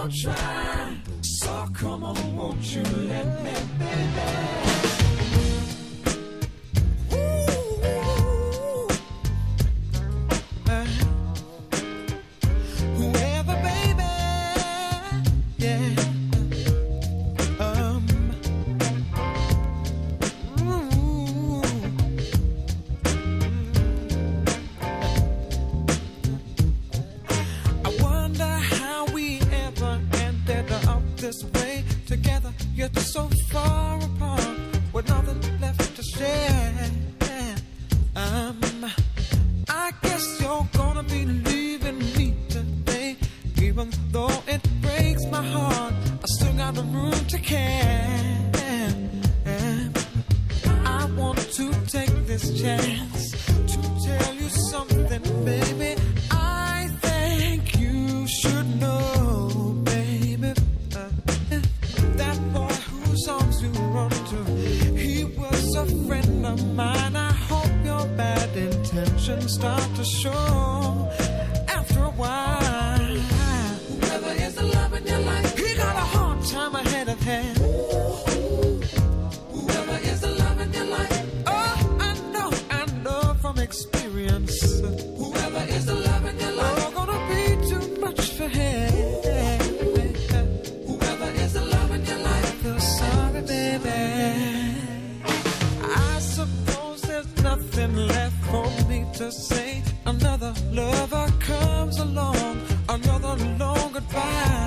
gonna try. So come on, won't you let me, baby? Whoever, baby, yeah. This way together, yet so far apart, with nothing left to share. I guess you're gonna be leaving me today, even though it breaks my heart. I still got the room to care. I want to take this chance to tell you something, baby. I think you should know, baby. That boy whose arms you run to, he was a friend of mine. I hope your bad intentions start to show after a while. Whoever is the love in your life, he got a hard time ahead of him. Whoever is the love in your life, oh, I know from experience. Whoever is the love in your life, oh, gonna be too much for him. Sorry, baby. I suppose there's nothing left for me to say. Another lover comes along, another long goodbye.